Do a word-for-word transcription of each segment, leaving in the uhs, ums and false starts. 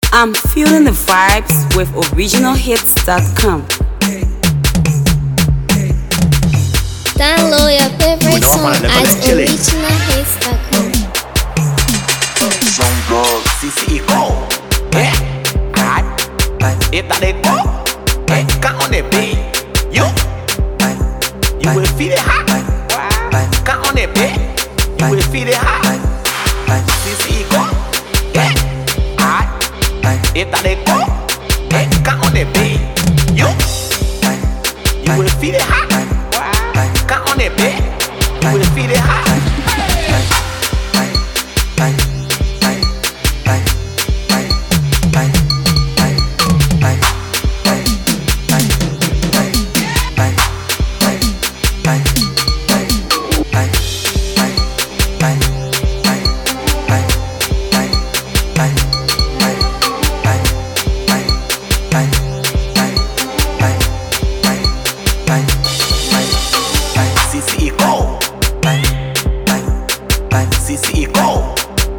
I'm feeling the vibes with original hits dot com. Download your favorite song at original hits dot com. Some girls, C C E go. Eh, alright. If that they go, eh, count on it, babe. You, you will feel it hot. Count on it, babe. You will feel it hot. C C E go. Eh, alright. If that they go, eh, count on it, babe. You, you will feel it hot. Count on it, babe. You will feel it hot. C C E go. C C E go.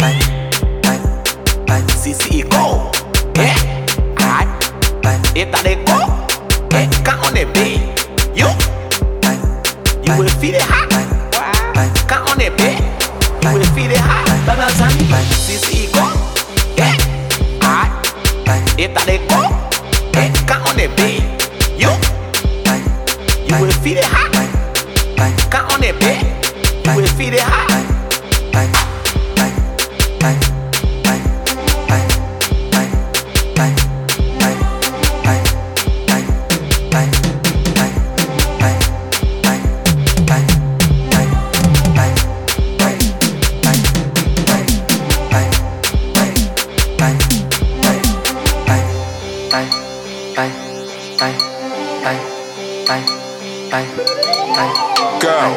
C C E go. Yeah, alright. If that they go, eh, count on it, babe. You, you will feel it hot. Count on it, babe. You will feel it hot. Baba Sammy. C C E go. Yeah, alright. If that they go, eh, count on it, babe. You, you will feel it hot. Count on it, babe. You will feel it hot. Girl,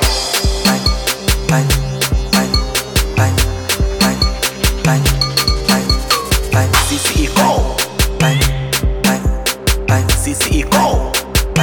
C C E go. C C E go.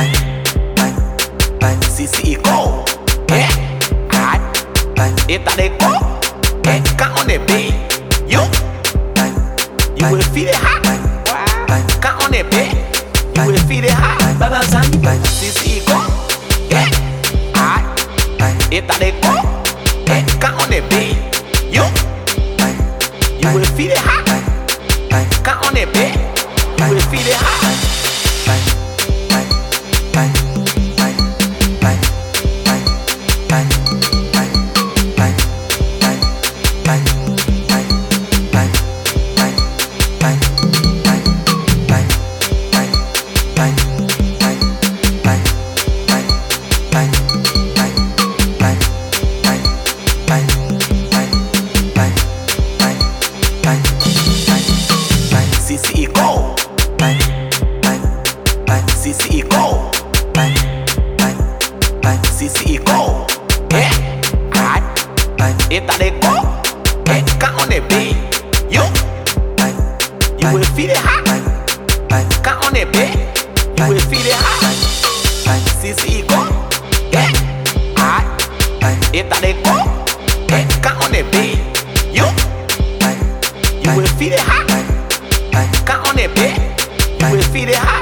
C C E go. Yeah, alright. If that they go, eh, count on it, babe. You, you will feel it hot. Count on it, babe. You will feel it hot. Baba Sammy. C C E go. Yeah, alright. If that they go, eh, count on it, babe. You, you will feel it hot. Count on it, babe. You will feel it hot. C C E go. C C E go. C C E go. Yeah, alright. If that they go, eh, count on it, babe. You, you will feel it hot. Count on it, babe. You will feel it hot. C C E go. Yeah, alright. If that they go, eh, count on it, babe. You, you will feel it hot. Count on it, babe. You will feel it hot.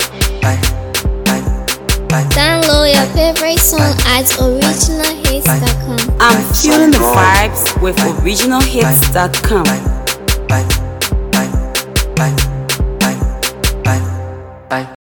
Download your favorite song at original hits dot com. I'm feeling the vibes with original hits dot com.